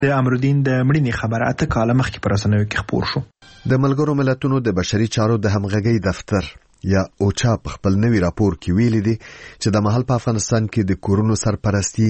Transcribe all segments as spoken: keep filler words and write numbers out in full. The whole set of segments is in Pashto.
د امرالدین د مړینې خبر اته کاله مخکې په رسنیو کې خپور شو. د ملګرو ملتونو د بشري چارو د همغږۍ دفتر یا اوچا په خپل نوي راپور کې ویلي دي چې د مهال په افغانستان کې د کورونو سرپرستی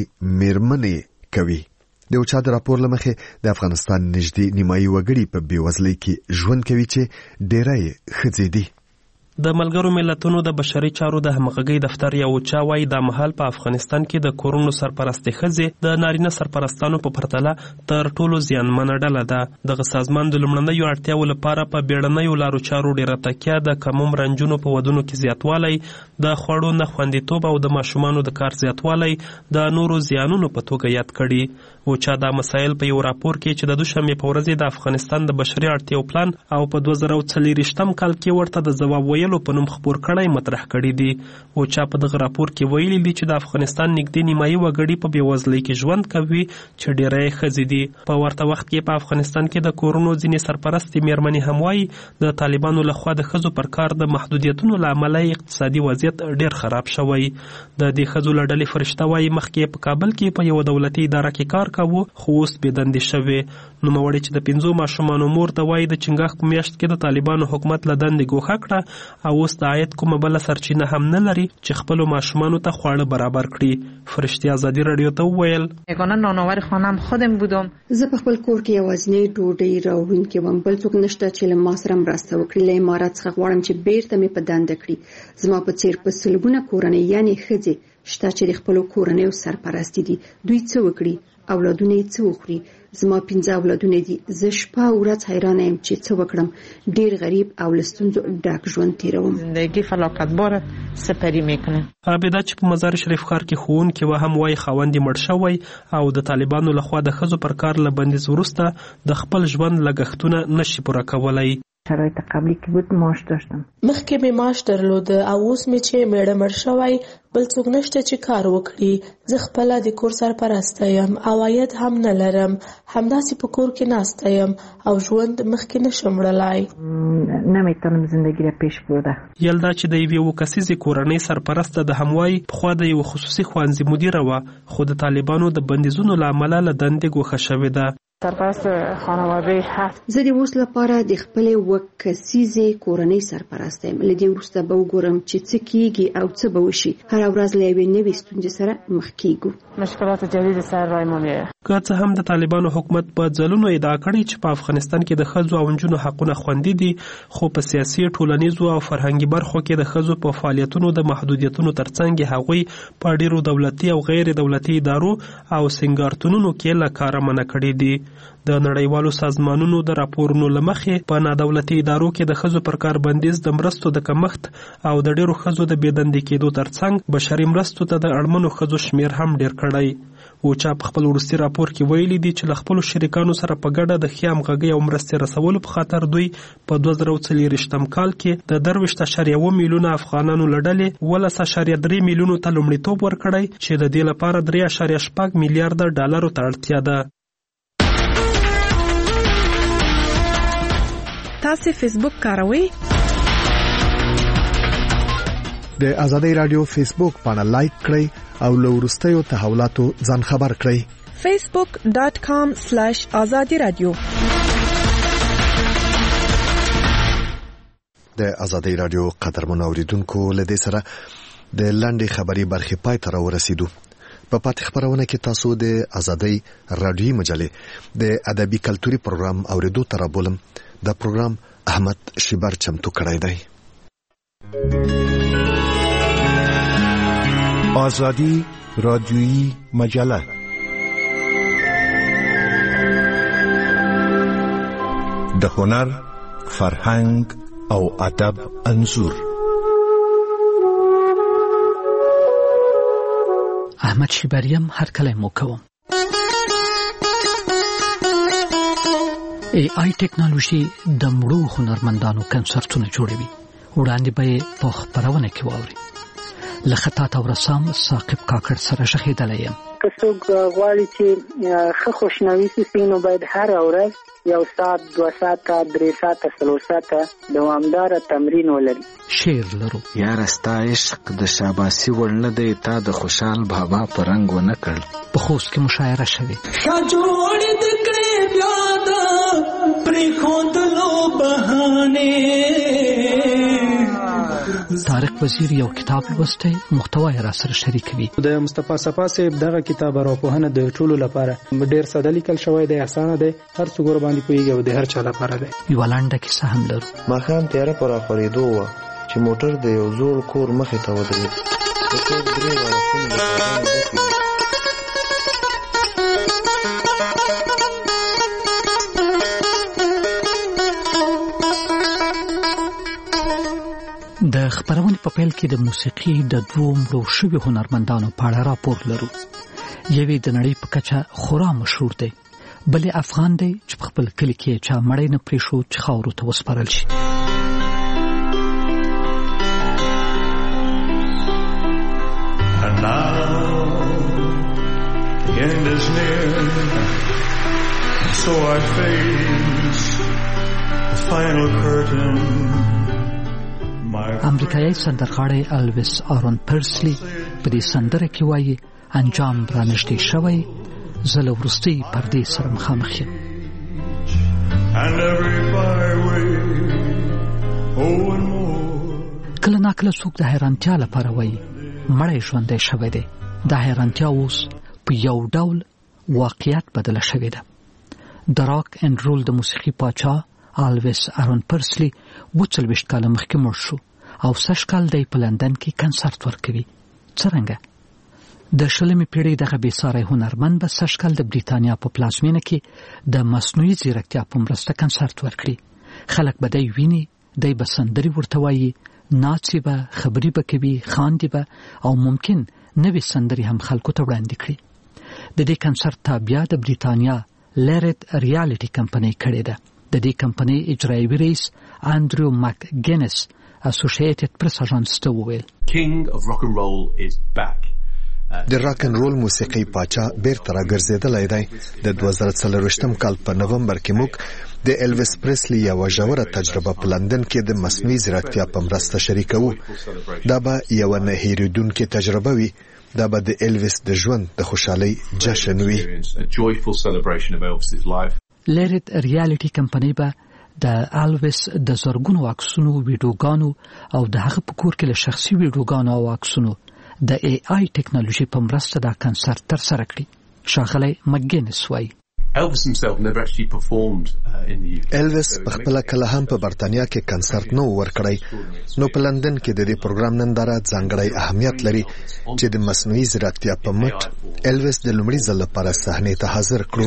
میرمنې کوي. د اوچا د راپور لمخې د افغانستان نږدې نیمایي وګړي په بېوزلۍ کې ژوند کوي چې ډېری یې ښځې دي. د ملګرو ملتونو د بشري چارو د همغږۍ دفتر یا اوچا وايي دا مهال په افغانستان کې د کورونو سرپرستي ښځې د نارینه سرپرستانو په پرتله تر ټولو زیانمنه ډله ده. دغه سازمان د لومړنیو اړتیاوو لپاره په بیړنیو لارو چارو ډېره تکیه، د کم عمر نجونو په ودونو کې زیاتوالی، د خوړو نه خوندیتوب او د ماشومانو د کار زیاتوالی د نورو زیانونو په توګه یاد کړي. اوچا دا مسایل په یو راپور کې چې د دوشنبې په ورځ د افغانستان د بشري اړتیاو پلان او په دوه زره څلوېښتم کال کې ورته د ځواب ویلو په نوم خپور کړی مطرح کړي دي. اوچا په دغه راپور کې ویلي دي چې د افغانستان نږدې نیمایي وګړي په بېوزلۍ کې ژوند کوي چې ډېری یې ښځې دي. په ورته وخت کې په افغانستان کې د کورونو ځینې سرپرستې میرمنې هم وایي د طالبانو لخوا د ښځو پر کار د محدودیتونو له امله اقتصادي وضعیت ډېر خراب شوی. د دې ښځو له ډلې فرشته وایي مخکې په کابل کې په یوه دولتي اداره کې کار کاوه خو اوس بېدندې شوې. نوموړې چې د پنځو ماشومانو مور ته وایي د چنګاښ په میاشت کې د طالبانو حکومت له دندې ګوښه کړه او اوس د عاید کومه بله سرچینه هم نه لري چې خپلو ماشومانو ته خواړه برابر کړي. فرشتي ازادي راډیو ته وویل یگانه نانآور خانم خودم بودم. زه په خپل کور کې یوازینۍ ډوډۍ راوړونکې وم، بل څوک نشته چې له ما سره مرسته وکړي. له امارات څخه غواړم چې بیرته مې په دنده کړي. زما په څیر په سلګونه کورنۍ یعنې ښځې شته چې د خپلو کورنیو سرپرستي دي. دوی څه وکړي؟ اولادونه یې څه وخوري؟ زما پنځه اولادونه دي. زه شپه او ورځ حیرانه یم چې څه وکړم. ډیر غریب او له ستونزو ډک ژوند تیروم. زندگی فلاکتبار سپری میکنه. عابده چې په مزار شریف ښار کې ښوونکې وه هم وایي خاوند یې مړ شوی او د طالبانو لخوا د ښځو پر کار له بندیز وروسته د خپل ژوند لګښتونه نشي پوره کولی. شرایط قبلی که بود معاش داشتم. مخکې مې معاش درلوده او اوس مې چې میړه مړ شوی بل څوک نشته چې کار وکړي. زه خپله د کور سرپرسته یم او عاید هم نه لرم. همداسې په کور کې ناسته یم او ژوند مخکې نشم وړلی. نمیتونم زندگی را پیش برده. یلدا چې د یوې اووه کسیزې کورنۍ سرپرسته د هموای پخوا د یوه خصوصي ښوونځي مدیره وه خو د طالبانو د بندیزونو له امله له دندې ګوښه شوې ده. سرپرست خانواده هفت. زه د اوس لپاره د خپلې اووه کسیزې کورنۍ سرپرسته یم. له دې وروسته به وګورم چې څه کیږي او څه به وشي. هره ورځ له یوې نوې ستونزې سره مخ کیږو. مشکلات جدید سر رای مونږ. که څه هم د طالبانو حکومت په ځلونو ادعا کړې چې په افغانستان کې د ښځو او نجونو حقونه خوندي دي خو په سیاسي، ټولنیزو او فرهنګي برخو کې د ښځو په فعالیتونو د محدودیتونو ترڅنګ هغوی په ډیرو دولتي او غیر دولتي ادارو او سنګارتونونو کې له کاره منع کړي دي. د نړیوالو سازمانونو د راپورونو له مخې په نادولتي ادارو کې د ښځو پر کار بندیز د مرستو د کمښت او د ډیرو ښځو د بېدندې کېدو ترڅنګ بشري مرستو ته د اړمنو ښځو شمیر هم ډیر کړی. اوچا په خپل وروستي راپور کې ویلي دي چې له خپلو شریکانو سره په ګډه د ښې همغږۍ او مرستې رسولو په خاطر دوی په دوه زره څلوېښتم کال کې د درویشت اعشاریه اووه میلیونه افغانانو له ډلې اوولس اعشاریه درې میلیونو ته لومړیتوب ورکړی چې د دې لپاره درې اعشاریه شپږ میلیارده ډالرو ته اړتیا ده. تاسو فیسبوک کاروئ؟ د ازادۍ رادیو فیسبوک پاڼه لایک کړئ او له وروستیو تحولاتو ځان خبر کړئ. فیسبوک ډاٹ کام سلیش ازادي رادیو. د ازادۍ رادیو قدرمن اوریدونکو له دې سره د لنډې خبري برخې پای ته راورسېدو. په پاتې خبرونه کې تاسو د ازادۍ رادیوي مجلې د ادبي کلتوري پروګرام اوریدو ته رابولم. دا پروګرام احمد شیبر چمتو کړی دی. آزادی رادیویی مجله د هنر، فرهنګ او ادب انځور. احمد شیبریم هر کله مو کوم. ای آی ټیکنالوژي د مړو هنرمندانو کنسرتونه جوړوي. وړاندې به په خبرونه کې واوري. لخطا تا ورسام ثاقب کاکړ سره شهیدل یم. که څوک غواړي چې ښه خوشنوي سي نو باید هر ورځ یو ساعت، دوه ساعته، درې ساعته، څلور ساعته دوامداره تمرین ولري. شعر لرو. یاره ستا عشق د شاباسي وړ نه دی، تا د خوشحال بابا په رنګ ونه کړ. په خوست کې مشاعره شوې. ښه جوړ د وزیر یو کتاب لوستی محتوا یې را سره شریکوي. د مصطفی صفا صاحب دغه کتاب ارواپوهنه د ټولو لپاره ډېر ساده لیکل شوی دی، اسانه دی، هر څوک ور باندې پوهیږي او د هر چا لپاره دی. یوه لنډه کیسه هم لرو. ماښام تیاره پر راخورېدو وه چې موټر د یو زوړ کور مخې ته ودرېد. د کور درې واړه خونې له بارانه ډکې وې. د خبرونې په پیل کې د موسیقي د دوو مړو شویو هنرمندانو په اړه راپور لرو. یوې د نړۍ په کچه خورا مشهور دی، بلې افغان دی چې په خپل کلي کې چا مړی نه پرېښود چې خاورو ته وسپارل شي. And now the end is near, so I face the final curtain. امریکایي سندرغاړی الویس آرون پرسلی په دې سندره کې وایي انجام را نږدې شوی، زه له وروستۍ پردې سره مخامخ یم. کله ناکله څوک د حیرانتیا لپاره وایي مړی ژوندی شوی دی. دا حیرانتیا اوس په یو ډول واقعیت بدله شوې ده. د راک اینډ رول د موسیقي پاچا الویس آرون پرسلی اووه څلوېښت کاله مخکې مړ شو او سږ کال دی په لندن کې کنسرت ورکوي. څرنګه؟ د شلمې پیړۍ دغه بېساری هنرمند به سږ کال د بریتانیا په پلازمینه کې د مصنوعي ځیرکتیا په مرسته کنسرت ورکړي. خلک به دی ویني، دی به سندرې ورته وایي، ناڅي به، خبرې به کوي، خاندي به او ممکن نوې سندرې هم خلکو ته وړاندې کړي. د دې کنسرت تابعه د بریتانیا لیرت ریالټي کمپنۍ کړې ده. د دې کمپنۍ اجرایوي رئیس انډریو مک ګینس اسوسییټډ پریس اژانس ته وویل King of rock and roll is back. د راک ان رول موسیقي پاچا بیرته راګرځېدلی دی. د دوه زره څلرویشتم کال په نومبر کې موږ د الویس پریسلی یوه ژوره تجربه په لندن کې د مصنوعي ځیرکتیا په مرسته شریکوو. دا به یوه نه هېرېدونکې تجربه وي. دا به د الویس د ژوند د خوشحالۍ جشن وي. لیرت ریالټي کمپنۍ به د الویس د زرګونو عکسونو، ویډیوګانو او د هغه په کور کې له شخصي ویډیوګانو او عکسونو د ای آی ټیکنالوژي په مرسته دا کنسرت ترسره کړي. ښاغلی مکګینس وایي Elvis himself never actually performed uh, in the U K. الویس په خپل کله هم په برتانیا کې کنسرت نه ورکړی، نو په لندن کې د دې پروګرام ننداره ځانګړی اهمیت لري چې د مصنوعي ځیرکتیا په مټ الویس د لومړي ځل لپاره صحنې ته حاضر کړو.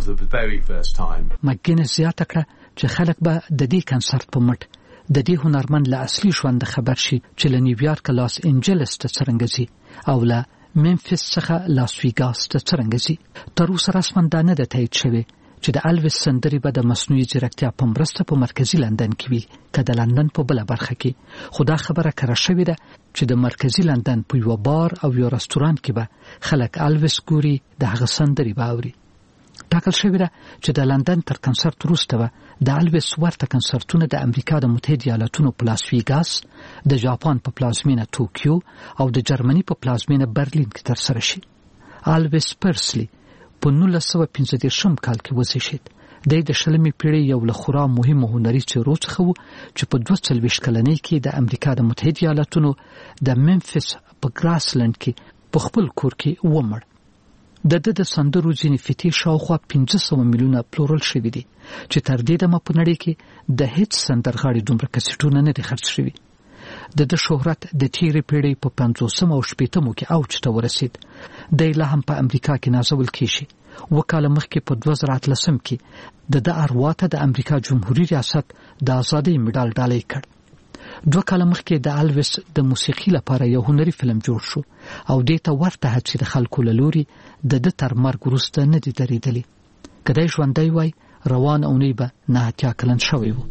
مکګینس زیاته کړه چې خلک به د دې کنسرت په مټ د دې هنرمند له اصلي ژوند خبر شي چې له نیویارک لاس انجلس ته څرنګه ځي او له منفس څخه لاس ویګاس ته څرنګه ځي. تر اوسه رسماً دا نه ده تایید شوې چې د الویس سندرې به د مصنوعي ځیرکتیا په مرسته په مرکزي لندن کې وي که د لندن په بله برخه کې. خو دا خبره کره شوې ده چې د مرکزي لندن په یوه بار او یو رستورانت کې به خلک الویس ګوري، د هغه سندرې به اوري. ټاکل شوې ده چې د لندن تر کنسرت وروسته به د الویس ورته کنسرتونه د امریکا د متحده ایالاتونو په لاس ویګاس، د جاپان په پلازمینه توکیو او د جرمني په پلازمینه برلین کې ترسره شي. الویس پرسلی په نولس سوه پنځه دېرشم کال کې وزیږېد. دی د شلمې پیړۍ یو له خورا مهمو هنري څېرو څخه و چې په دوه څلوېښت کلنۍ کې د امریکا د متحده ایالاتونو د منفس په ګراسلند کې په خپل کور کې ومړ. د ده د سندرو ځینې فتې شاوخوا پنځه سوه میلیونه پلورل شوي دي چې تر دې دمه په نړۍ کې د هیڅ سندرغاړي دومره کسیټونه نه دي خرڅ شوي. د ده شهرت د تېرې پیړۍ په پنځوسم او شپېتمو کې اوج ته ورسېد. دی لا هم په امریکا کې نازول کېږي. اووه کاله مخکې په دوه زره اتلسم کې د ده اروا ته د امریکا جمهوري ریاست د ازادۍ مډال ډالۍ کړ. دوه کاله مخکې د الویس د موسیقي لپاره یو هنري فلم جوړ شو او دې ته ورته هڅې د خلکو له لوري د ده تر مرګ وروسته نه دي درېدلې. که دی ژوندی وای روان اونۍ به نه اتیا کلن شوی و.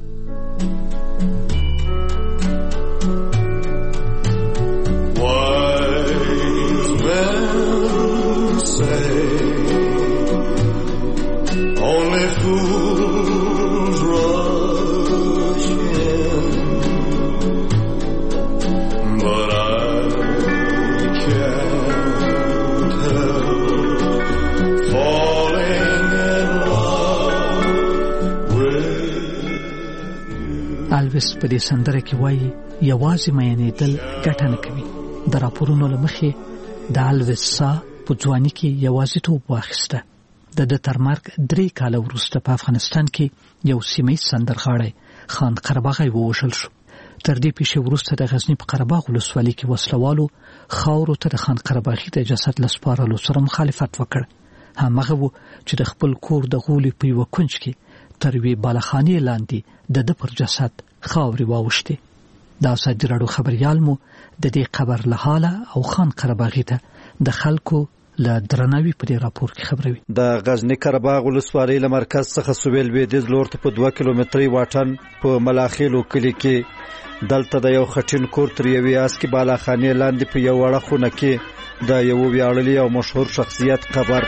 الویس په دې سندره کې وایي یوازې مینېدل ګټه نه کوي. د راپورونو له مخې د الویس سا په ځواني کې یوازیتوب واخیسته. د ده تر مرګ درې کاله وروسته په افغانستان کې یو سیمهیز سندرغاړی خان قرهباغی ووژل شو. تر دې پیښې وروسته د غزني په قرهباغ ولسوالۍ کې وسلوالو خاورو ته د خان قرهباغي د جسد له سپارلو سره مخالفت وکړ. همغه و چې د خپل کور د غولي په یوه کونج کې تر یوې بالاخانې لاندې د ده پر جسد خاورې واوښتې. د ازادي راډیو خبریال مو د دې قبر له حاله او خان قرهباغي ته د خلکو له درناوي په دې راپور کې خبروي. د غزني قرهباغ ولسوالۍ له مرکز څخه سویل لویدیځ لور ته په دوه کیلومتري واټن په ملاخیلو کلي کې دلته د یو خټین کور تر یوې اسکي بالاخانې لاندې په یو وړه خونه کې د یو ویاړلي او مشهور شخصیت قبر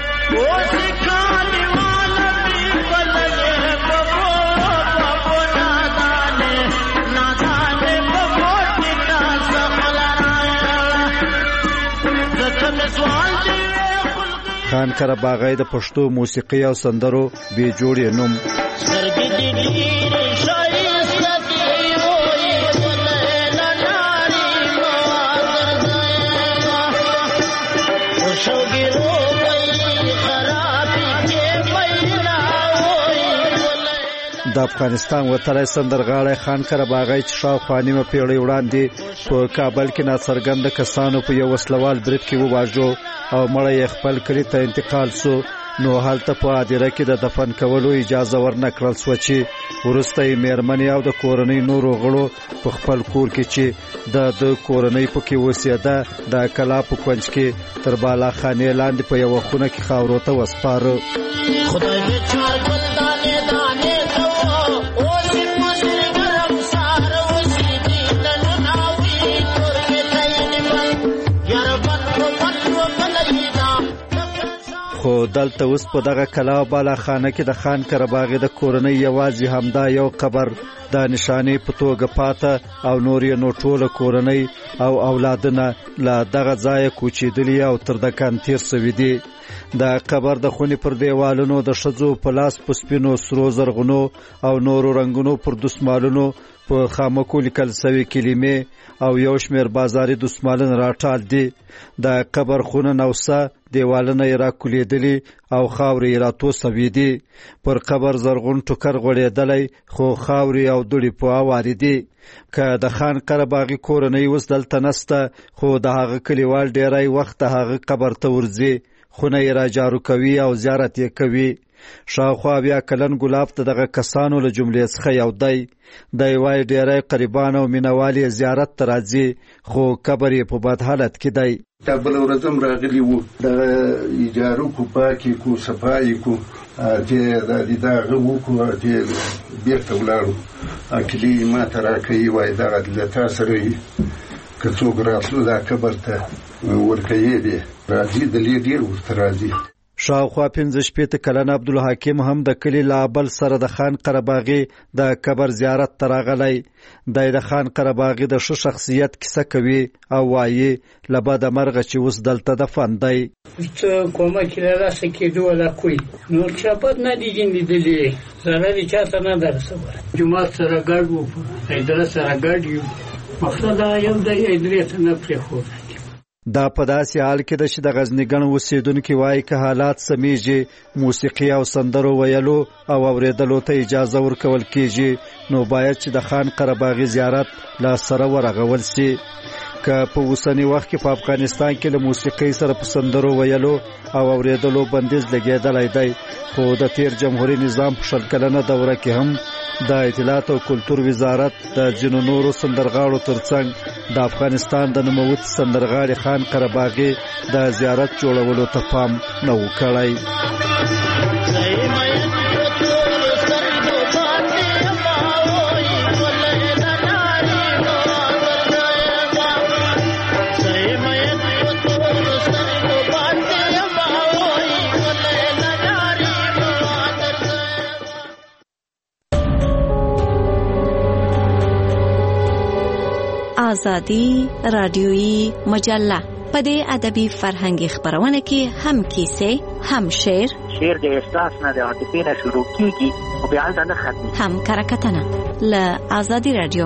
خان قرهباغی د پښتو موسیقي او سندرو بې جوړې نوم. د افغانستان وتلی سندرغاړی خان قرهباغی چې شاوخوا نیمه پیړۍ وړاندې په کابل کې ناڅرګنده کسانو په یو وسلوال برید کې وواژو او مړی یې خپل کلي ته انتقال سو، نو هلته په هدیره کې د دفن کولو اجازه ورنه کړل سوه چې وروسته یې میرمنې او د کورنۍ نورو غړو په خپل کور کې چې د د کورنۍ پکې اوسېده د کلا په کونج کې تر بالاخانې لاندې په یوه خونه کې خاورو ته وسپاره. خدای دې چار ګل دانې دانې خو دلته اوس په دغه کلا او بالاخانه کې د خان قرهباغي د کورنۍ یوازې همدا یو قبر د نشانې په توګه پاته او نور یې نو ټوله کورنۍ او اولادونه له دغه ځایه کوچېدلي او تر دکان تیر سوي دي. د قبر د خونې پر دیوالونو د ښځو په لاس په سپینو سرو زرغونو او نورو رنګونو پر دسمالونو په خامکو لیکل سوي کلمې او یو شمېر بازاري دسمالونه راټال دي. د قبر خونه نوسه دیوالونه یې راکولیدلي او خاورې یې راتو سوي دي. پر قبر زرغون ټوکر غوړېدلی خو خاورې او دوړې په اوارې دي. که د خان قرهباغي کورنۍ اوس دلته نسته خو د هغه کلیوال ډېری وخت د هغه قبر ته ورځي، خونه یې را جارو کوي او زیارت یې کوي. شاوخوا بیا کلن ګلاب ته دغه کسانو له جملې څخه یو دی. دی وایي ډېری قریبان او مینوال یې زیارت ته راځي خو قبر یې په بد حالت کې دی. دا بله ورځ هم راغلي وو، دغه ایجارو کو پاکې کو صفایي کو اتې د هغه وکړو اتې بېرته ولاړو. کلي یې ما ته راکوي وایي دغه له تا سره یې که څوک راتلو دا قبر ته ورکوي دی راځي دلې ډېر ورته راځي. شاوخوا پنځه شپېته کلن عبدالحکیم هم د کلي له بل سره د خان قرهباغي د قبر زیارت ته راغلی. دی د خان قرهباغي د ښه شخصیت کیسه کوي او وایي له بده مرغه چې اوس دلته دفن دی. څه کمک یې له لاسه کېدو ولا کوي نور چا بد نه دي لیدلي، ضرر یې چا ته نه ده رسولی. جومات سره ګډ وو، هدیره سره ګډ یو، مقصد دا یو دی هدیرې ته نه پرېښودی. دا په داسې حال کې ده چې د غزنیګڼ اوسېدونکي وایي که حالات سمیږي موسیقي او سندرو ویلو او اورېدلو ته اجازه ورکول کېږي نو باید چې د خان قرهباغي زیارت له سره ورغول سي. که په اوسني وخت کې په افغانستان کې له موسیقۍ سره په سندرو ویلو او اورېدلو بندیز لګېدلی دی، خو د تیر جمهوري نظام په شل کلنه دوره کې هم د اطلاعات او کلتور وزارت د ځینو نورو سندرغاړو ترڅنګ د افغانستان د نوموتي سندرغاړي خان قرهباغي د زیارت جوړولو ته پام نه و کړی. آزادی رادیویی مجله په دې ادبي فرهنګي خبرونه کې هم کیسې هم شعر شعر د احساس نه د عاطفې نه شروع کیږي او بیا هلته نه ختمي، هم کرکټنه له آزادي رادیو.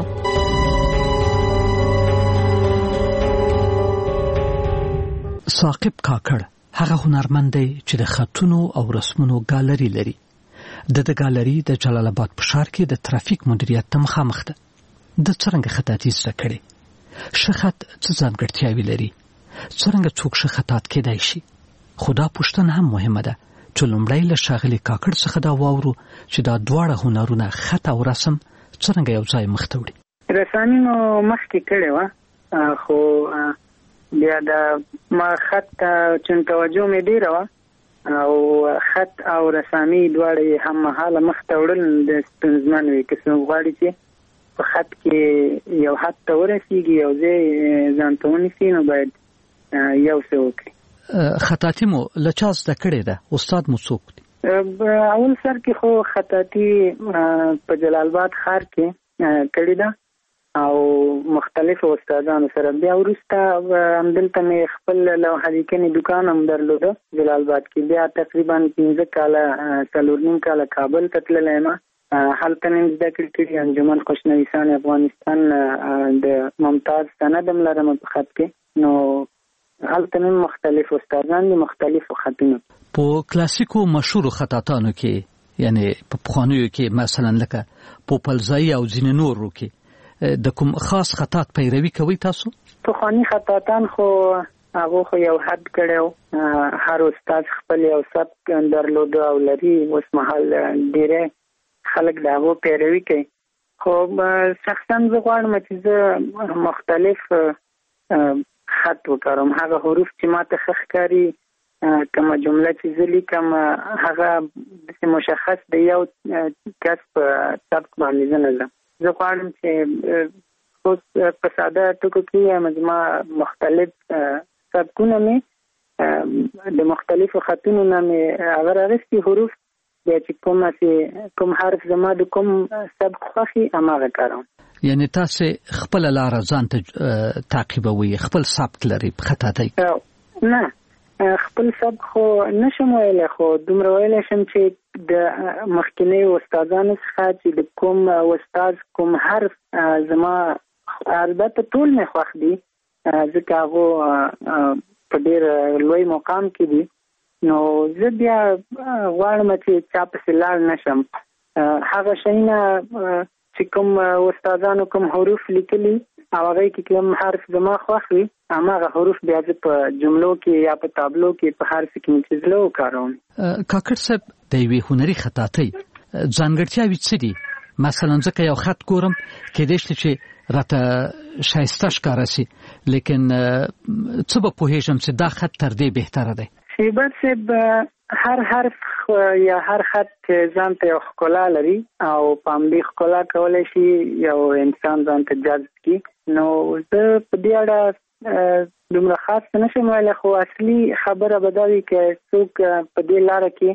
ثاقب کاکړ هغه هنرمند دی چې د خطونو او رسمونو ګالري لري. د د ګالري د جلال آباد په ښار کې د ترافیک مدیریت ته مخامخ ده. د څرنګه خطاطي زده کړې، ښه خط څه ځانګړتیاوې لري، څرنګه څوک ښه خطاط کېدای شي. خو دا پوښتنه هم مهمه ده چې لومړی له ښاغلي کاکړ څخه دا واورو چې دا دواړه هنرونه خط او رسم څرنګه یو ځای مخ ته وړي. رسامي مو مخکې کړې وه، خو بیا د ما خط ته چې توجه مې ډېره وه او خط او رسامي دواړه هم مهاله مخ ته وړل د ستونزمن وي. که څوک غواړي چې په خط کې یو حد ته ورسېږي، یو ځای ځان ته ونیسي، نو باید یو څه وکړي. خطاطي مو له چا زده کړې ده؟ استاد مو څوک دی؟ اول سر کې خو خطاطي په جلال آباد ښار کې کړې ده او مختلفو استادانو سره. بیا وروسته همدلته مې خپل لوحه لیکنې دکان هم درلوده جلال آباد کې. بیا تقریبا پنځه کاله څلور نیم کاله کابل ته تللی یم، هلته مې زده کړې کړي. انجمن خوشنویسان افغانستان د ممتاز سند هم لرم په خط کې، نو هلته مې مختلف استادان دي، مختلفو خطونه. په کلاسیکو مشهورو خطاطانو کې، یعنی په پخوانیو کې مثلا لکه پوپلزایی او ځینې نورو کې د کوم خاص خطاط پیروي کوي تاسو؟ پخوانی خطاطان خو هغه خو یو حد کړو، هر استاد خپل یو سبک درلود او لري. اوس مهال ډېر خلک د هغه پیروي کوي، خو شخصا زه غواړم چې زه مختلف خط وکړم. هغه حروف چې ماته ښه ښکاري، کومه جمله چې زه لیکم، هغه مشخص د یو کس په سبک باندې زه نه ځم. زه غواړم چې اوس په ساده ټکو کې زما مختلف سبکونه مې د مختلفو خطونو نه مې هغه راغستي حروف، بیا چې کومه چې کوم حرف زما د کوم سبک خوښي هماغه کاروم. یعنی تاسو خپل لاره ځان ته تعقیبوي، خپل سبک لري په خطاطۍ؟ نه، خپل سبک خو نشم ویلی، خو دومره ویلی شم چې د مخکینی استادانو څخه چې د کوم استاد کوم حرف زما البته ټول مې خوښ دي، ځکه هغه په ډېر لوی مقام کې دي، نو زه بیا غواړم چې چا پسې لاړ نشم. هغه شیونه چې کوم استادانو کوم حروف لیکلي او هغه کې کوم حرف زما خوښ وي، هماغه حروف بیا زه په جملو کې یا په تابلو کې په هر څه کې چې زه وکاروم. کاکړ صاحب، د یوې هنري خطاطۍ ځانګړتیاوې څه دي؟ مثلا ځکه یو خط ګورم کېدای شي چې راته ښایسته ښکاره شي، لیکن څه به پوهېږم چې دا خط تر دې بهتره دی. شیبر صاحب، هر حرف یا هر خط ځان ته یو ښکلا لري او په همدې ښکلا کولی شي یو انسان ځان ته جذب کړي. نو زه په دې اړه دومره خاص نشم ویلی، خو اصلي خبره به دا وي که څوک په دې لاره کې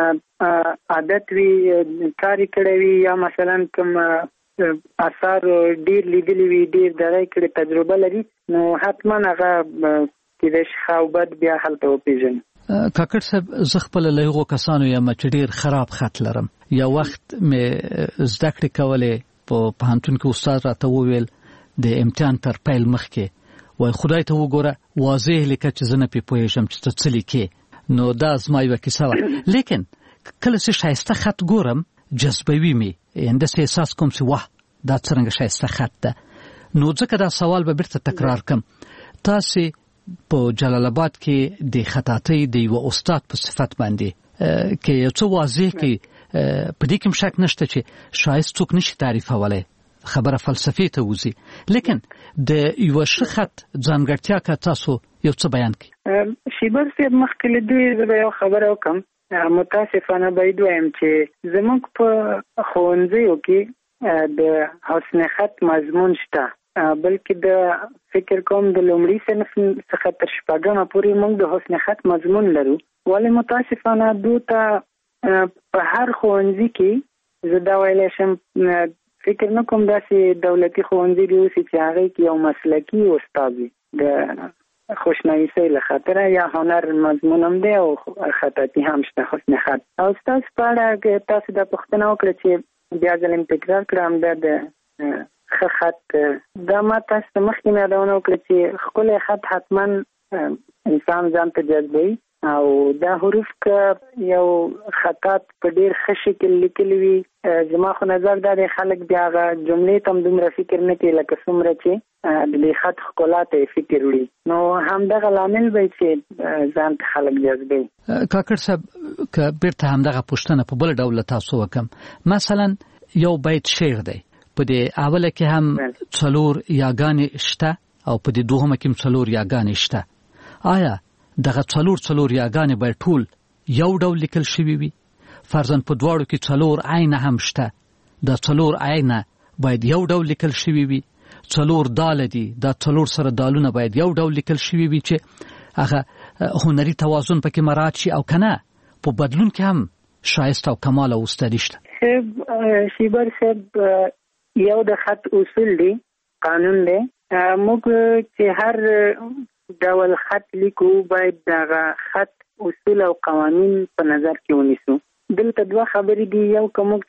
عادت وي، کار یې کړی وي، یا مثلا کوم اثار ډېر لیدلی وي، ډېر دری کړې تجربه لري، نو حتما هغه کېدای شي ښه او بد بیا هلته وپېژني. کاکړ صاحب، زه خپله له هغو کسانو یم چې ډېر خراب خط لرم. یو وخت مې زده کړې کولې، په پوهنتون کې استاد راته وویل د امتحان تر پیل مخکې، وای خدای ته وګوره، واضح لیکه چې زه نه پې پوهېږم چې ته څه لیکې. نو دا زما یوه کیسه وه. لیکن کله چې ښایسته خط ګورم جذبوي مې، همداسې احساس کوم چې واه دا څرنګه ښایسته خط ده. نو ځکه دا سوال به بیرته تکرار کړم، تاسې په جلال آباد کې د خطاطۍ د یو استاد په صفت باندې کې یو څه واضح کې په دې کې شک نشته چې شایست څوک نشي تعریفولی، خبره فلسفي ته وځي، لیکن د یو ښه خط ځانګړتیا که تاسو یو څه بیان کړئ. شیبر صاحب، مخکې له دې زه به یو خبره وکړم. متاسفانه باید ووایم چې زموږ په ښوونځیو کې د حسن خط مضمون شته، بلکې د فکر کوم د لومړي صنف څخه تر شپږمه پورې موږ د حسن خط مضمون لرو. ولې متاسفانه دو ته په هر ښوونځي کې زه دا ویلی شم، فکر نه کوم داسې دولتي ښوونځي دي اوسي چې هغې کې یو مسلکي استاد وي د خوشنویسي له خاطره یا هنر مضمون هم دی او خطاطي هم شته حسن خط. او تاسو په اړه تاسو د پوښتنه وکړه چې بیا ځلم تکرار کړم د ښه خط دا ما تاسو مخکې نه یادونه وکړه چې ښکلی خط حتما انسان ځان ته جذبوي او دا حروف که یو خطاط په ډیر ښه شکل لیکلی وي زما خو نظر دا دی خلک بیا هغه جملې ته هم دومره فکر نه کوي لکه څومره چې د دې خط ښکلا ته فکر وړي نو همدغه لامل به چې ځان ته خلک جذبوي. کاکړ صاحب که بیرته همدغه پوښتنه په بل ډول تاسو وکم مثلا یو بیت شعر دی په دې اوله کې هم څلور یاګانې شته او په دې دوهمه کې هم څلور یاګانې شته آیا دغه څلور څلور یاګانې باید ټول یو ډول لیکل شوي وي فرضاً په دواړو کې څلور عینه هم شته دا څلور عینه باید یو ډول لیکل شوي وي څلور داله دي دا څلور سره دالونه باید یو ډول لیکل شوي وي چې هغه هنري توازن پکې مراعات شي او کنه په بدلون کې هم شایسته او کمال او استادي شته. شیبر صاحب یو د خط اصول دی قانون دی موږ چې هر ډول خط لیکو باید دغه خط اصول او قوانین په نظر کې ونیسو. دلته دوه خبرې دي یو که موږ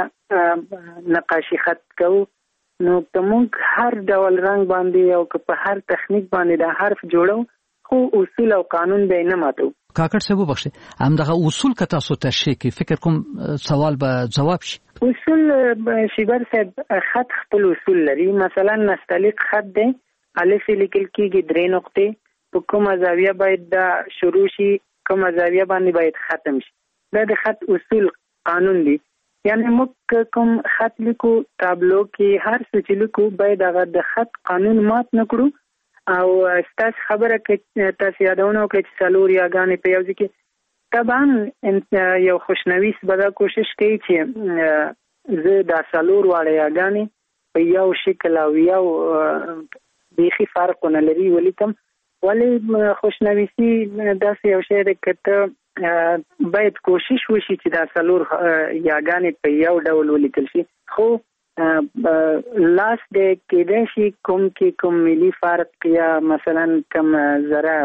چېرته نقاشي خط کوو نو که موږ هر ډول رنګ باندې او که په هر تخنیک باندې د حرف جوړو خو اصول او قانون به نه ماتو. کاکړ صاحب وبخښئ همدغه اصول که تاسو تشریح کړئ فکر کوم سوال به جواب شي. اصول شیبر صاحب خط خپل اصول لري مثلا نستعلیق خط دی الف لیکل کېږي درې نقطې په کومه زاویه باید دا شروع شي کومه زاویه باندې باید ختم شي دا د خط اصول قانون دی یعنی موږ کوم خط لیکو تابلو کې هر څه چې لیکو باید هغه د خط قانون مات نه کړو او ستاسو خبره کې تاسو یادونه وکړئ چې څلور یاګانې په یو ځای کې طبعا یو خوشنویس به دا کوشش کوي چې زه دا څلور واړه یاګانې په یو شکل او یو بیخي فرقونه لري ولیکم ولې خوشنویسي داسې یو شی دی که ته باید کوشش وشي چې دا څلور یاګانې په یو ډول ولیکل شي خو لاس دی کېدای شي کوم کې کوم ملي فرق یا مثلا کوم ذره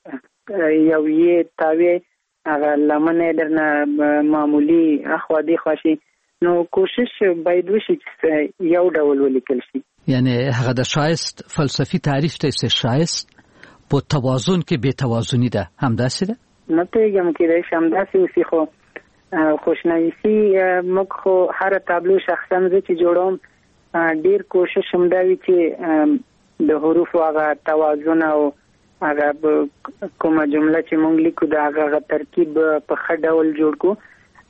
یو یې تاوی هغه لمنې درنه معمولي اخوا دیخوا شي نو کوشش باید وشي چې یو ډول ولیکل شي. یعنی هغه د شایست فلسفي تعریف ته چې شایست په توازن کې بې توازنی ده همداسې ده نه پوهېږم کېدای شي همداسې اوسي خو خوشنویسي موږ خو هره تابلو شخصا زه چې جوړوم ډېر کوشش همدا وي چې د حروفو هغه توازن او هغه کومه جمله چې موږ لیکو د هغه ترکیب په ښه ډول جوړ کړو.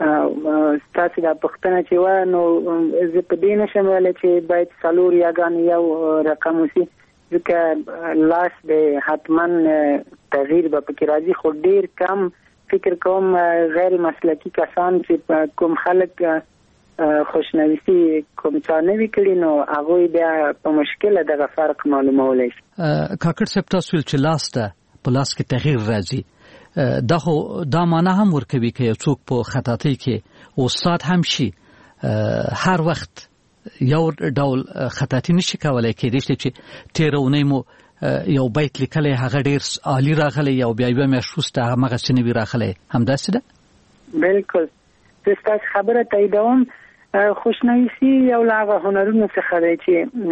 ستاسو دا پوښتنه چې وه نو زه په دې نشم ویلی چې باید څلور یاګانې یو رقم وسي ځکه لاس دی حتما تغییر به پکې راځي خو ډېر کم فکر کوم غیر مسلکي کسان چې کوم خلک خوشنویسي کوم چا نه وي کړي نو هغوی بیا په مشکله دغه فرق معلومولی شي. کاکړ صاحب تاسو ویل چې لاس ته په لاس کې تغییر راځي دا خو دا معنا هم ورکوي که یو څوک په خطاطۍ کې استاد هم شي هر وخت یو ډول خطاطي نشي کولی کېدای شي چې تېره اونۍ مو یو بیت لیکلی هغه ډېر عالي راغلی او بیا یوه میاشت وروسته همغسې نه وي راغلی همداسې ده؟ بلکل زه ستاسو خبره تاییدوم خوشنویسي یو له هغه هنرونو څخه دی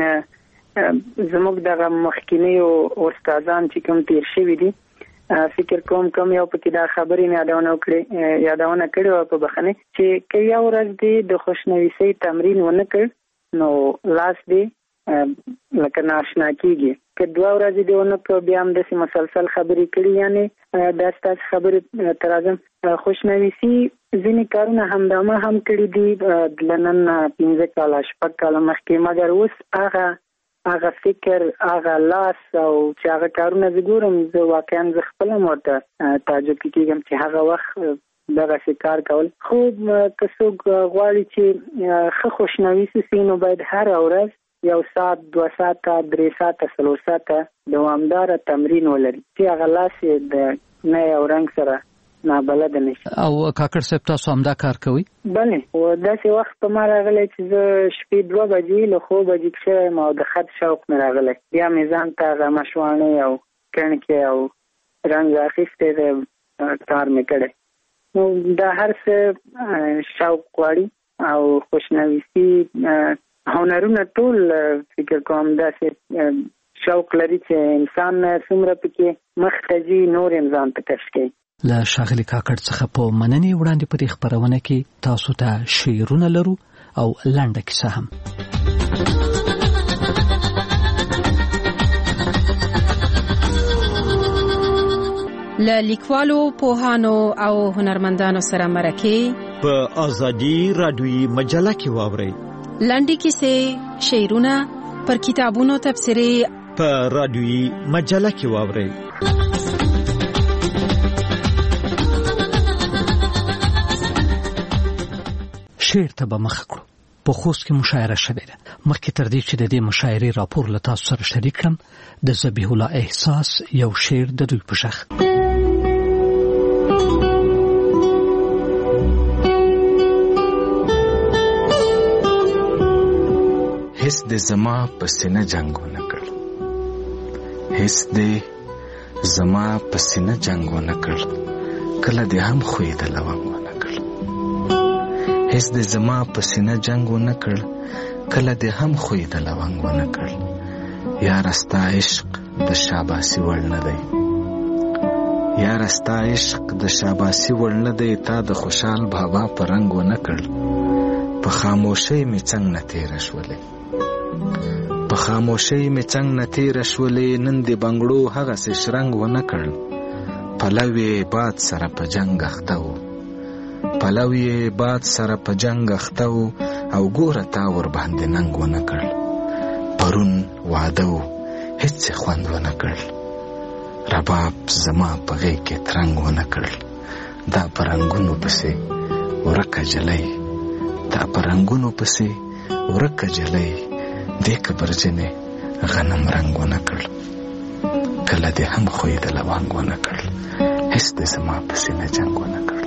چې زموږ دغه مخکینیو استادان چې کوم تېر شوي دي فکر کوم کوم یو پکې دا خبرې مې یادونه وکړې یادونه کړې وه په بخښنې چې که یو ورځ دې د خوشنویسۍ تمرین ونه کړ نو لاس دې لکه ناشنا کېږي که دوه ورځې دې ونه کړ بیا همداسې مسلسل خبرې کړي یعنې دا ستاسو خبرې ته راځم خوشنویسي ځینې کارونه همدامه هم کړي دي له نن پنځه کاله شپږ کاله مخکې مګر اوس هغه هغه فکر هغه لاس او چې هغه کارونه زه ګورم زه واقعا زه خپله هم ورته تعجب کېږم چې هغه وخت دغسې کار کول خو که څوک غواړي چې ښه خوشنویسي سي نو باید هره ورځ یو ساعت دوه ساعته درې ساعته څلور ساعته دوامداره تمرین ولري چې هغه لاس یې د نی او رنګ سره نابلده نشي. او کاکړ صاحب تاسو همدا کار کوئ؟ بلې او داسې وخت په ما راغلی چې زه شپې دوه بجې له خوبه جګ شوی یم او د خط شوق مې راغلی بیا مې ځان ته هغه مشواڼۍ او کڼکې او رنګ اخیستی دی کار مې کړی. نو دا هر څه شوق غواړي او خوشنویسي هنرونه ټول فکر کوم داسې شوق لري چې انسان څومره پکې مخته ځي نور یې ځان ته کش کوي. له ښاغلي کاکړ څخه په مننې وړاندې په دې خپرونه کې تاسو ته شعرونه لرو او لنډه کیسه هم. له لیکوالو، پوهانو او هنرمندانو سره مرکې په آزادي رادیویي مجله کې واورئ. لنډې کیسې، شعرونه، پر کتابونو تبصرې په رادیویي مجله کې واورئ. شعر ته به مخ کړو. په خوست کې مشاعره شوې ده. مخکې تر دې چې د دې مشاعرې راپور له تاسو سره شریک کړم، د ذبیح الله احساس یو شعر د دوی په شخ. هیڅ د زما په سینه جنگ ونه کړ، هیڅ د زما په سینه جنگ ونه کړ، کله دې هم خوې د لونګ ونه کړ. هیڅ د زما په سینه جنگ ونه کړ، کله دې هم خوې د لونګ ونه کړ. یار ستا عشق د شاباسي وړ نه دی، یار ستا عشق د شاباسي وړ نه دی. تا د خوشحال بابا په رنګ ونه کړ، په خاموشۍ مې څنګ نه تېره شولې، په خاموشۍ مې څنګ نه تېره شولې. نن د بنګړو هغسې شرنګ ونه کړ، پلو یې باد سره په جنګ اخته و، پلو یې باد سره په جنګ اخته و. او ګوره تا ور باندې ننګ ونه کړ، پرون واده و هیڅ خوند ونه کړ. رباب زما په غېږ کې ترنګ ونه کړ، دا په رنګونو پسې ورکه جلۍ، دا په رنګونو پسې ورکه جلۍ. دې کبرجنې غنم رنګ ونه کړ، کله دې هم خوې د لونګ ونه کړ. هیڅ د زما په سینه جنګ ونه کړ.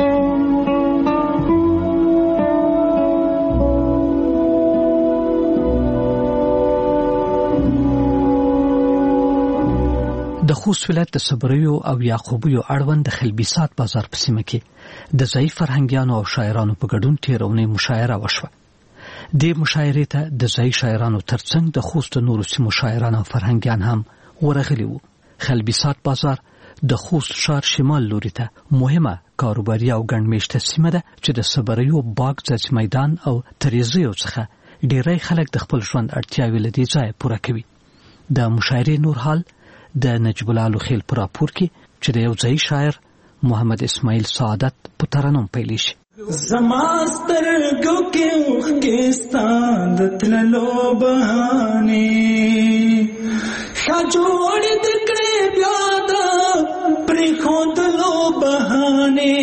د خوست ولایت د صبریو او یعقوبیو اړوند د خلبیسات بازار په سیمه کې د ځایی فرهنګیانو او شاعرانو په ګډون تېرونې مشاعره وشوه. دې مشاعرې ته د ځایی شاعرانو ترڅنګ د خوست نورو سیمو شاعران او فرهنګیان هم ورغلي وو. خلبیسات بازار د خوست ښار شمال لوري ته مهمه کاروباري او ګڼمېشته سیمه ده چې د صبریو باغ ځاځي میدان او تریزیو څخه ډېری خلک د خپل ژوند اړتیاوې له دې ځایه پوره کوي. د مشاعرې نور حال د نجیب الله لوخیل په راپور کې چې د یو ځایی شاعر محمد اسماعیل سعادت په ترنم پیل شي. زما سترګو کې اوښکې ستا د تللو بهانې ښه جوړې د کړې بیا د پرېښودلو بهانې.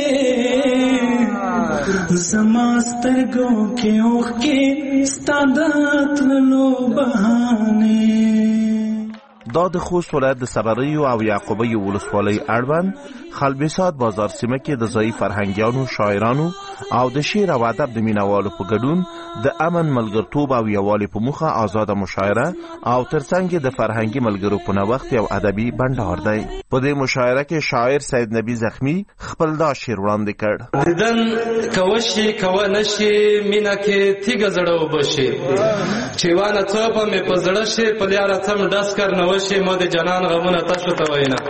زما سترګو کې اوښکې ستا د تللو بهانې. دا د خوست ولایت د صبریو او یعقوبیو ولسوالۍ اړوند خلبیسات بازار سیمه کې د ځایی فرهنګیانو، شاعرانو او د شعر او ادب د مینوالو په ګډون د امن، ملګرتوب او یووالي په موخه آزاده مشاعره او ترڅنګ د فرهنګي ملګرو په نوښت یو ادبي بنډار دی. په دې مشاعره کې شاعر سید نبی زخمی خپل دا شعر وړاندې کړ. دیدن کوشي کوه نشي مینا کې تیګه زړه وبشي چې وانه څوپه مې په زړه شي په لیاره تم ډس کر نه وشي مو د جنان غمونه تاسو ته وینا.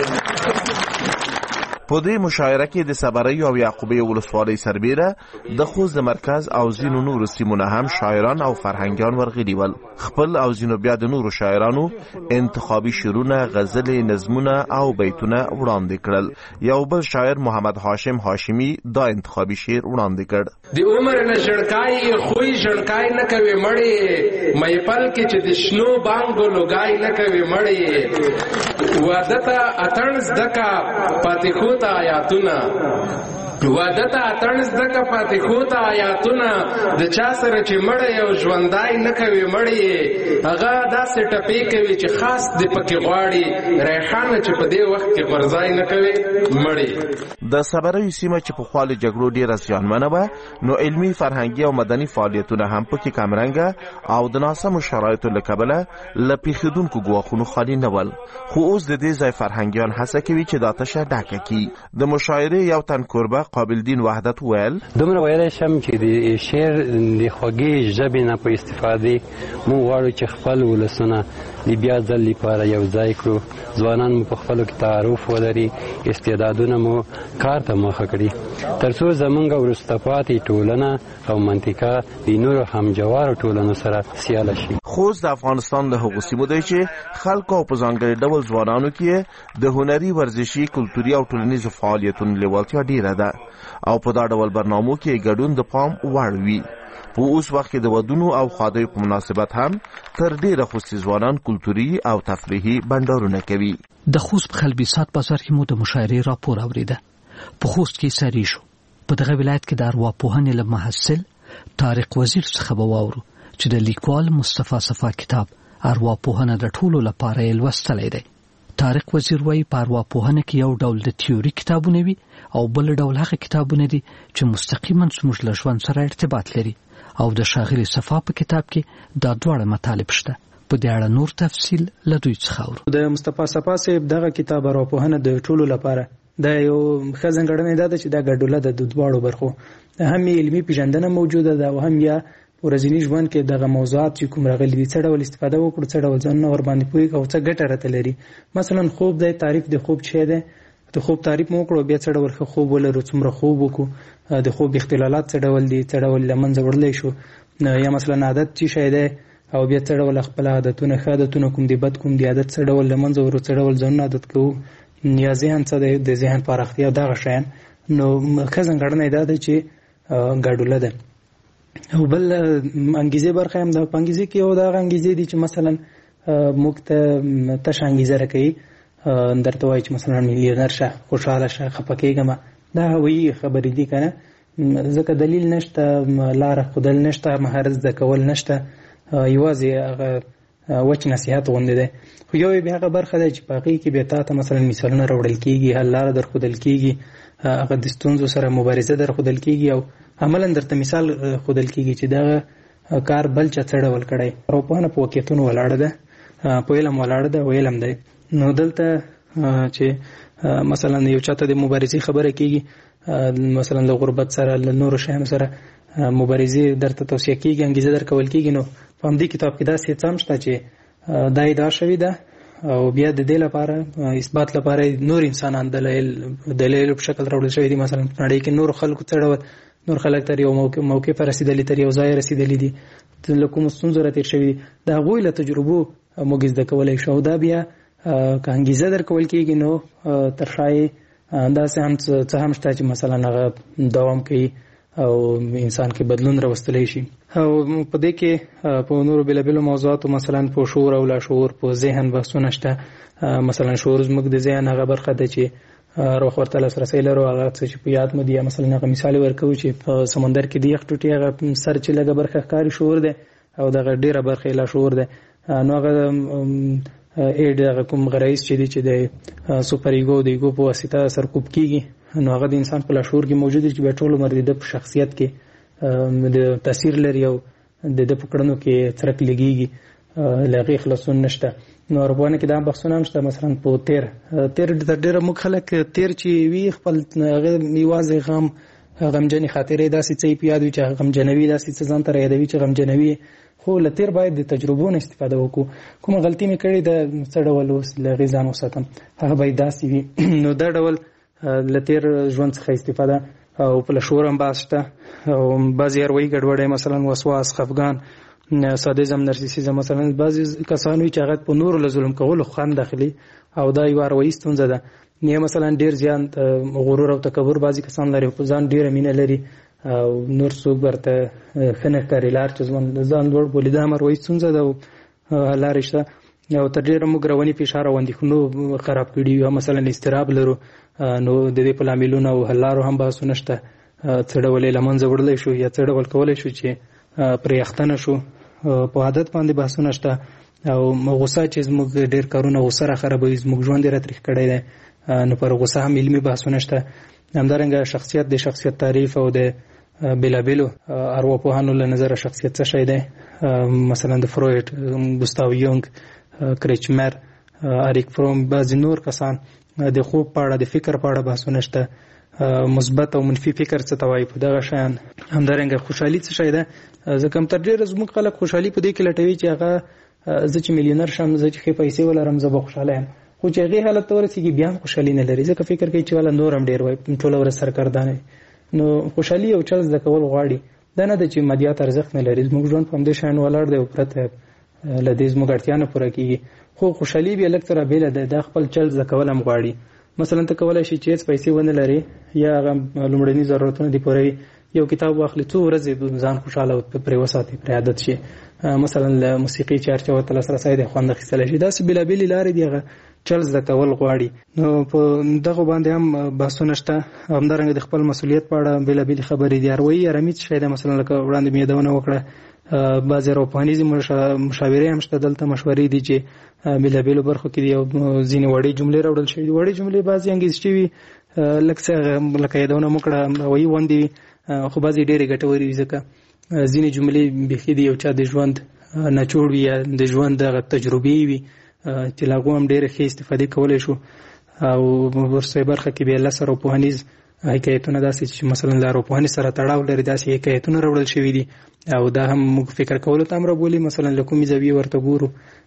په دې مشاعره کې د صبریو او یعقوبیو ولسوالۍ سربیره د خوست د مرکز او ځینو نورو سیمو نه هم شاعران او فرهنګیان ورغلي ول. خپل او ځینو بیا د نورو شاعرانو انتخابي شعرونه، غزلې، نظمونه او بیتونه وړاندې کړل. یو بل شاعر محمد هاشم هاشمی دا انتخابي شعر وړاندې کړ. د عمر نه ژړکای خوې ژړکای نه کوي مړې، مې پل کې چې د شنو بانګو لوګای نه کوي مړې. واده ته اتڼ زدکا پاتې خو ته آیاتونه، واده ته اتڼ زدکا پاتې خو ته آیاتونه. د چا سره چې مړی او ژوندای نه کوي مړی، هغه داسې ټپې کوي چې خاص دې پکې غواړي. ریحانه چې په دې وخت کې غورځای نه کوي مړی. د صبروي سیمه چې په خواله جګړو ډیره زیانمنه وه نو علمي فرهنګي او مدني فعالیتونه هم پکې کمرنګه او د ناسمو شرایطو له کبله له پیښیدونکو ګواښونو خالي نه ول. خو اوس د دې ځای فرهنګیان هڅه کوي چې دا تشه ډکه کړي. د مشاعرې یو تن کوربه قابل دین وحدت ویل دومره ویلی شم چې د شعر د خوږې ژبې نه په استفادې موږ غواړو چې خپل ولسونه د بیا ځل لپاره یو ځای کړو. ځوانان مو په خپلو کې تعارف ولري، استعدادونه مو کار ته مخه کړي، تر څو زمونږ وروسته پاتې ټولنه او منطقه د نورو همجوارو ټولنو سره سیاله شي. خوست د افغانستان له هغو سیمو دی چې خلکو او په ځانګړي ډول ځوانانو کې د هنري، ورزشي، کلتوري او ټولنیزو فعالیتونو لیوالتیا ډیره ده او په دا ډول برنامو کې ګډون د پام وړ وي. په اوس وخت کې د ودونو او خادیو په مناسبت هم تر ډیره خوستي ځوانان کلتوري او تفریحي بنډارونه کوي. د خوست په خلبیسات بازار کې مو د مشاعرې راپور اوریده. په خوست کې سری شو. په دغه ولایت کې د ارواپوهنې له محصل طارق وزیر څخه به واورو چې د لیکوال مصطفی صفا کتاب ارواپوهنه د ټولو لپاره یې لوستلی دی. طارق وزیر وایي په ارواپوهنه کې یو ډول د تیوري کتابونه وي او بل ډول هغه کتابونه دي چې مستقیما زموږ له ژوند سره ارتباط لري او د ښاغلي صفا په کتاب کې دا دواړه مطالب شته. په دې اړه نور تفصیل له دوی څخه اورو. د مصطفی صفا صاحب دغه کتاب ارواپوهنه د ټولو لپاره دا یو ښه ځانګړنه ده چې دا ګډوله ده د دواړو برخو، هم علمي پیژندنه موجوده ده او هم یا ورځنی ژوند کې دغه موضوعات چې کوم راغلي دي څه ډول استفاده وکړو، څه ډول ځان ور باندې پوهیږو او څه ګټه راته لري. مثلا خوب دی، تعریف د خوب څه دی، د خوب تعریف مو وکړو، بیا څه ډول خوب ولرو، څومره خوب وکړو، د خوب اختلالات څه ډول دي، څه ډول له منځه وړلی شو، یا مثلا عادت څه شی دی او بیا څه ډول خپل عادتونه ښه عادتونه کوم دي، بد کوم دي، عادت څه ډول له منځه وړو، څه ډول ځانونه عادت کوو، یا ذهن څه دی، د ذهن پراختیا دغه شیان. نو ښه ځانګړنه یې دا ده چې ګډوله ده. او بل انګیزې برخه هم د انګیزې کې یو دغه انګیزې دي چې مثلا موږ ته تشه انګیزه راکوي، درته وایي چې مثلا میلیونر شه، خوشحاله شه، خفه کېږم، دا هوایي خبرې دي که نه، ځکه دلیل نشته، لاره ښودل نشته، مهارت زده کول نشته، یوازې هغه وچ نصیحت غوندې دی. خو یو یې بیا هغه برخه ده چې په هغې کې بیا تا ته مثلا مثالونه راوړل کېږي، حل لاره در ښودل کېږي، هغه د ستونزو سره مبارزه در ښودل کېږي او عملا درته مثال ښودل کېږي چې دغه کار بل چا څه ډول کړی. ارواپوهنه په واقعیتونو ولاړه ده، په علم ولاړه ده او علم دی. نو دلته چې مثلا یو چاته د مبارزې خبره کېږي، مثلا د غربت سره، له نورو شیانو سره مبارزې درته توصیه کېږي، انګیزه درکول کېږي، نو په همدې کتاب کې داسې څه هم شته چې دا ادعا شوې ده او بیا د دې لپاره اثبات لپاره نور انسانان دلایل دلایل په شکل راوړل شوي دي. مثلا په نړۍ کې نور خلکو څه ډول نور خلک تر یو موقع موقع پر رسیدلي، تر یو ځای رسیدلي دي، له کومو ستونزو راتېر شوي دي، د هغوی له تجربو موږ زده کولی شو. او دا بیا که انګیزه درکول کېږي نو تر شایې داسې هم څه هم شته چې مثلا هغه دوام کوي او انسان کې بدلون راوستلی شي. او په دې کې په نورو بېلابېلو موضوعاتو مثلا په شعور او لاشعور، په ذهن بحثونه شته. مثلا شعور زموږ د ذهن هغه برخه ده چې روح ورته لاسرسی لرو، هغه څه چې په یاد مو دي، یا مثلا هغه مثال ورکوو چې په سمندر کې د یخ ټوټې هغه سر چې لږه برخه ښکاري شعور دی او دغه ډېره برخه یې لاشعور دی. نو هغه ایډ هغه کوم غرایز چې دي چې د سوپر ایګو د ایګو په واسطه سرکوب کېږي، نو هغه د انسان په لاشعور کې موجود دي چې بیا ټول عمر د ده په شخصیت کې د تاثیر لري او د ده په کړنو کې څرک لګېږي، له هغې خلاصون نشته. نو ارواپوهنه کې دا بحثونه هم شته. مثلا په تیر تیر د ډېره موږ خلک تیر چې وي خپل هغه یوازې غم غمجنې خاطرې داسې څه یې په یاد وي چې هغه غمجنوي، داسې څه ځان ته رایادوي چې غمجنوي. خو له تیر باید د تجربو نه استفاده وکړو. کومه غلطي مې کړې ده، څه ډول اوس له هغې ځان وساتم، هغه باید داسې وي. نو دا ډول له تیر ژوند څخه استفاده. او په لاشعور هم بحث شته او بعضې اروایي ګډوډۍ، مثلا وسواس، خفګان، سادیزم، نرسیسیزم. مثلا بعضې کسان وي چې هغه په نورو له ظلم کولو خوند داخلي او دا یوه اروایي ستونزه ده. یا مثلا ډېر زیان غرور او تکبر بعضې کسان لري، په ځان ډېره مینه لري او نور څوک ورته ښه نه ښکاري، لار چې ځان لوړ بولي، دا هم اروایي ستونزه ده او لارې شته. او تر ډېره موږ رواني فشار او اندېښنو خراب کړي یو، مثلا اضطراب لرو، نو د دې په لاملونو او حل لارو هم بحثونه شته. څه ډول یې له منځه وړلی شو یا څه ډول کولی شو چې پرې اخته نه شو. په عادت باندې بحثونه شته. او غوسه چې زموږ ډېر کارونه غوسه را خرابوي، زموږ ژوند یې را تریخ کړی دی. نو پر غوسه هم علمي بحثونه شته. همدارنګه شخصیت د شخصیت تعریف او د بېلابېلو ارواپوهانو له نظره شخصیت څه شی دی، مثلا د فروید، ګوستاو یونګ، کریچمر، اریک فروم، بعضې نور کسان د خوب په اړه د فکر په اړه بحثونه شته، مثبت او منفي فکر څه ته وایي په دغه شیان. همدارنګه خوشحالي څه شی ده، ځکه هم تر ډېره زموږ خلک خوشحالي په دې کې لټوي چې هغه زه چې میلیونر شم، زه چې ښې پیسې ولرم، زه به خوشحاله یم. خو چې هغې حالت ته ورسېږي بیا هم خوشحالي نه لري، ځکه فکر کوي چې والا نور هم ډېر وایي، ټوله ورځ سرګردانه وي. نو خوشحالي یو چل زده کول غواړي، دا نه ده چې مادیات ارزښت نه لري. زموږ ژوند په همدې شیان ولاړ دی او پرته له دې زموږ اړتیا نه پوره کېږي. خو خوشحالي بیا لږ څه رابېله ده، دا خپل چل زده کول هم غواړي. مثلا ته کولی شي چې هېڅ پیسې ونه لرې یا هغه لومړني ضرورتونه دې پوره وي، یو کتاب واخلي، څو ورځې ځان خوشحاله پرې وساتي، پرې عادت شي. مثلا له موسیقي چې هر چا ورته لاسرسی دی خوند اخیستلی شي. داسې بېلابېلې لارې دي، هغه چل زده کول غواړي. نو په دغو باندې هم بحثونه شته. همدارنګه د خپل مسؤلیت په اړه بېلابېلې خبرې دي. اروایي ارامي څه شی دی، مثلا لکه وړاندې مې یادونه وکړه، بعضې ارواپوهنیزې مشاورې هم شته دلته، مشورې دي چې بېلابېلو برخو کې دي او ځینې وړې جملې راوړل شوي دي. وړې جملې بعضې انګېزچې وي، لږ څه لکه یادونه مو کړه اروایي غوندې وي، خو بعضې ډېرې ګټورې وي، ځکه ځینې جملې بیخي د یو چا د ژوند نچوړ وي یا د ژوند دغه تجربې وي چې له هغو هم ډېرې ښې استفادې کولی شو. او وروستۍ برخه کې بیا لس ارواپوهنیز حکایتونه داسې چې مثلا له ارواپوهنې سره تړاو لري، داسې حکایتونه راوړل شوي دي او دا هم موږ فکر کولو ته هم رابولي، مثلا له کومې زاویې ورته ګورو،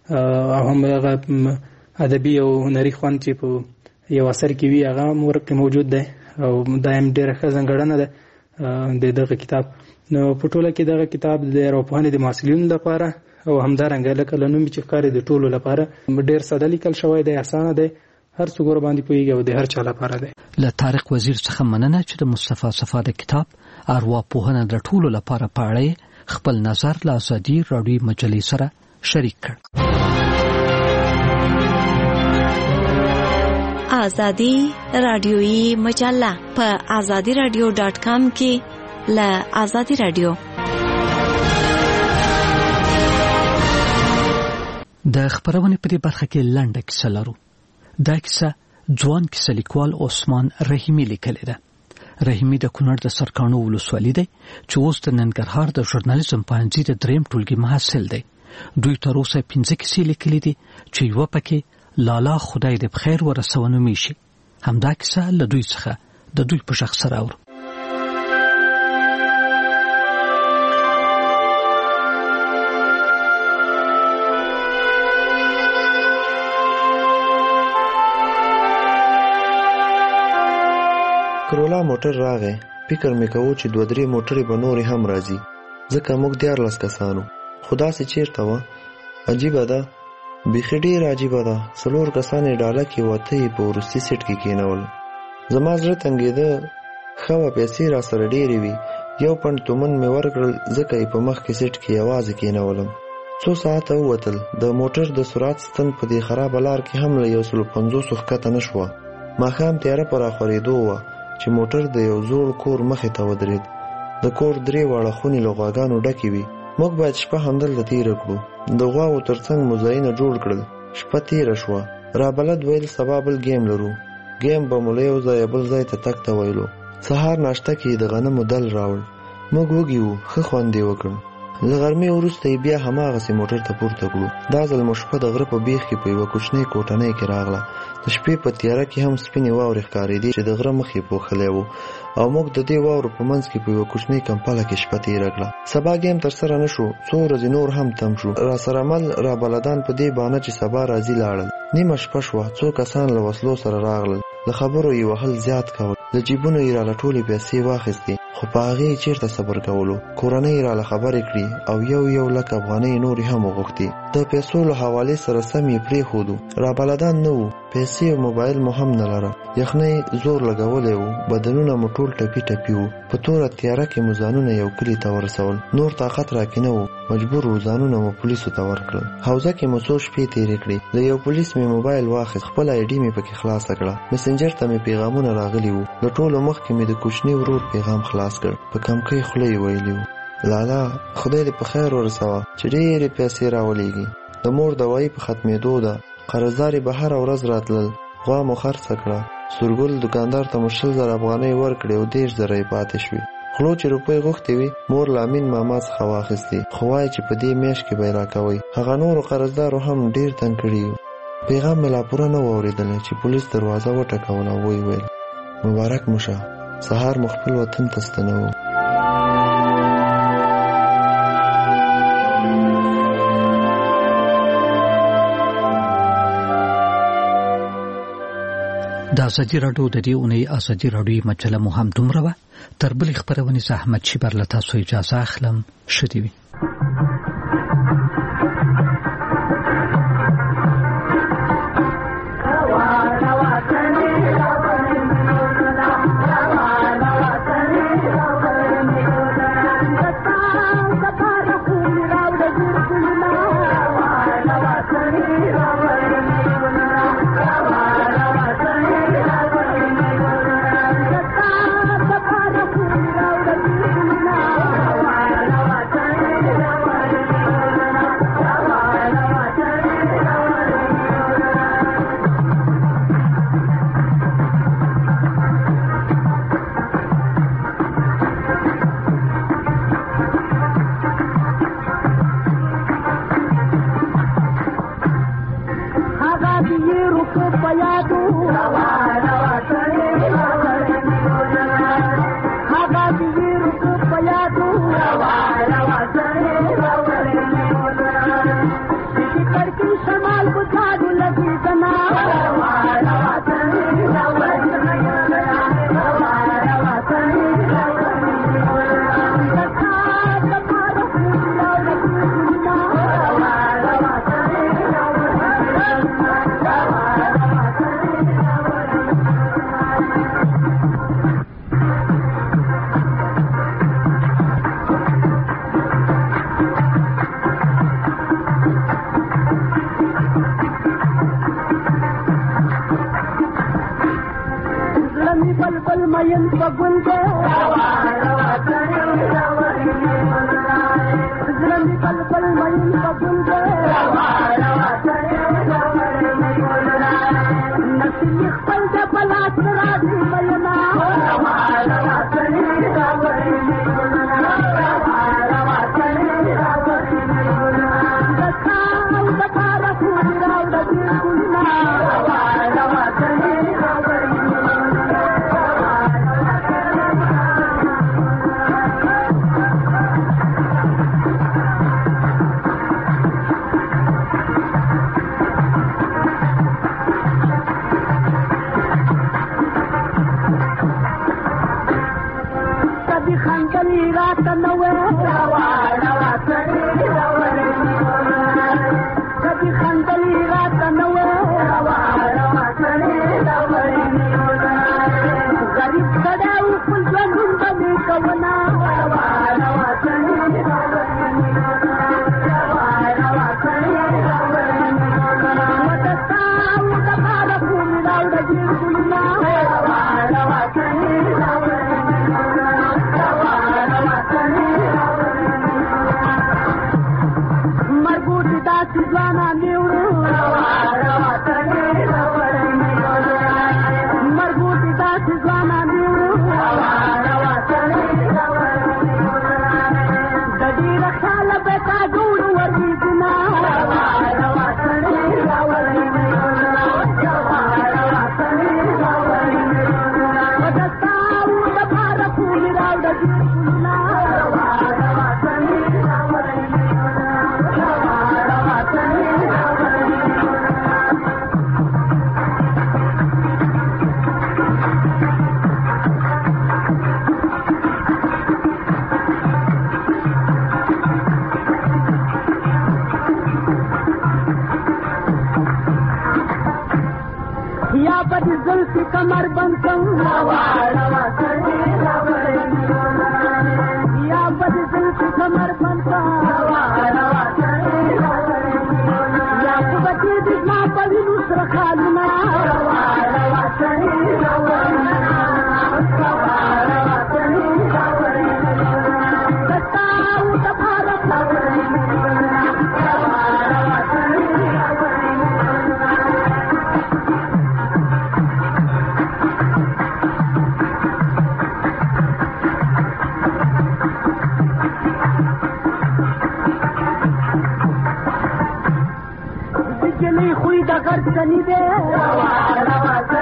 او هم هغه ادبي او هنري خوند چې په یو اثر کې وي هغه هم ورکې موجود دی او دا هم ډېره ښه ځانګړنه ده د دغه کتاب. نو په ټوله کې دغه کتاب د ارواپوهنې د محصلینو لپاره او همدارنګه لکه له نوم چې ښکاري د ټولو لپاره ډېر ساده لیکل شوی دی، اسانه دی، هر څوک ورباندې پوهېږي او د هر چا لپاره دی. له طارق وزیر څخه مننه چې د مصطفی صفا د کتاب ارواپوهنه د ټولو لپاره په اړه خپل نظر له ازادي راډیو مجلې سره شریک کړ. ازادي راډیوي مجله په ازادي راډیو ډاټ کام کې له ازادي راډیو د خبرونې په دې برخه کې لنډه کیسه لرو. دا کیسه ځوان کیسه لیکوال عثمان رحیمي لیکلې ده. رحیمي د کونړ د سرکانو ولسوالۍ دی چې اوس د ننګرهار د ژورنالیزم پوهنځي د دریم ټولګي محصل دی. دوی تر اوسه پنځه کیسې لیکلې دي چې یوه پکې لالا خدای دې بخیر ورسوه نومې شي. همدا کیسه له دوی څخه د دوی په شخص سره اورو. کرولا موټر راغی، فکر مې کوو چې دوه درې موټرې به نورې هم راځي، ځکه موږ دیارلس کسانو. خو داسې چېرته وه، عجیبه ده، بیخي ډېره عجیبه ده. څلور کسان یې ډاله کې وته یې په وروستي سیټ کې کېنول. زما زړه تنګېده، ښه وه پیسې را سره ډېرې وي، یو پنډ تومن مې ورکړل، ځکه یې په مخکې سیټ کې یوازې کېنولم. څو ساعته ووتل، د موټر د سرعت ستن په دې خرابه لار کې هم له یو سلو پنځوسو ښکته نه شوه. ماښام تیاره په راخورېدو وه چې موټر د یو زوړ کور مخې ته ودرېد. د کور درې واړه خونې له غواګانو ډکې وي. موږ باید شپه همدلته تېره کړو. د غواوو تر څنګ مو ځایونه جوړ کړل. شپه تېره شوه. رابلد ویل سبا بل ګیم لرو. ګیم به مو له یو ځایه بل ځای ته تګ ته ویلو. سهار ناشته کې د غنمو دل راوړ. موږ وږي وو، ښه خوند یې وکړ. له غرمې وروسته یې بیا هماغسې موټر ته پورته کړو. دا ځل مو شپه د غره په بیخ کې په یوه کوچنۍ کوټنۍ کې راغله. د شپې په تیاره کې هم سپینې واورې ښکارېدې چې د غره مخ یې پوښلی و، او موږ د دې واورو په منځ کې په یوه کوچنۍ کمپله کې شپه تېره کړه. سبا ګیم ترسره نه شو. څو ورځې نور هم تم شو. راسره مل را بلدان په دې بانه چې سبا راځي لاړل. نیمه شپه شوه. څو کسان له وسلو سره راغلل. له خبرو یې وهل زیات کول. له جیبونو یې راله ټولې پیسې واخیستې، خو په هغې یې چېرته صبر کولو. کورنۍ یې راله خبرې کړي او یو یو لک افغانۍ نورې هم وغوښتې. د پیسو له حوالې سره سم یې پرېښودو. را بلدان نه وو. پیسې او موبایل مو هم نه لره. یخنۍ زور لګولی و. بدنونه مو ټول ټپي ټپي وو. په توره تیاره کې مو ځانونه یو کلي ته ورسول. نور طاقت راکې نه و. مجبور و ځانونه مو پولیسو ته ورکړل. حوزه کې مو څو شپې تېرې کړې. د یو پولیس مې موبایل واخیست. خپل آی ډي مې پکې خلاصه کړه. مسنجر ته مې پیغامونه راغلي وو. د ټولو مخکې مې د کوچني ورور پیغام خلاص کړ. په کمکۍ خوله یې ویلي وو: لالا خدای دې په خیر ورسوه چې ډېرې پیسې راولېږي. د مور دوايي په ختمېدو ده. قرضدارې به هره ورځ راتلل. غوا مو خرڅه کړه. سورګل دکاندار ته مشل زر افغانۍ ورکړې او دېرش زره یې پاتې شوې. خلو چې روپۍ غوښتې وي مور لامین ماما څخه واخیستې، خو وایي چې په دې میاشت کې به یې راکوئ. هغه نورو قرضدارو هم ډېر تنګ کړي یو. پیغام مې لا پوره نه و اورېدلی چې پولیس دروازه وټکوله او ویې ویل مبارک مو شه، سهار مو خپل وطن ته ستنوو. د ازادي راډیو د دې اونۍ ازادي راډیو مجله مو هم دومره وه. تر بلې خپرونې زه احمد شیبر له تاسو اجازه اخلم. ښه دې وي. ورسنی دې